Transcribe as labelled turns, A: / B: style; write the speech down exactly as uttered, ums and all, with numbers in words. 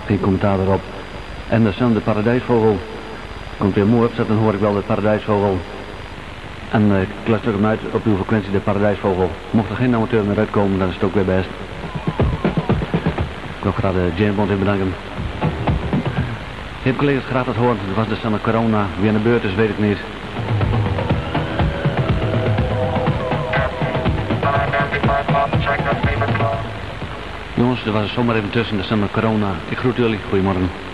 A: geen commentaar erop. En de Sun, de paradijsvogel. Komt weer mooi opzetten, dan hoor ik wel de paradijsvogel. En uh, ik luister hem uit op uw frequentie, de paradijsvogel. Mocht er geen amateur meer uitkomen, dan is het ook weer best. Ik wil graag de James Bond in bedanken. Ik heb collega's graag dat horen, het was de Sun Corona. Wie aan de beurt is, weet ik niet. Jongens, er was er zomaar even tussen de Sun Corona. Ik groet jullie, goedemorgen.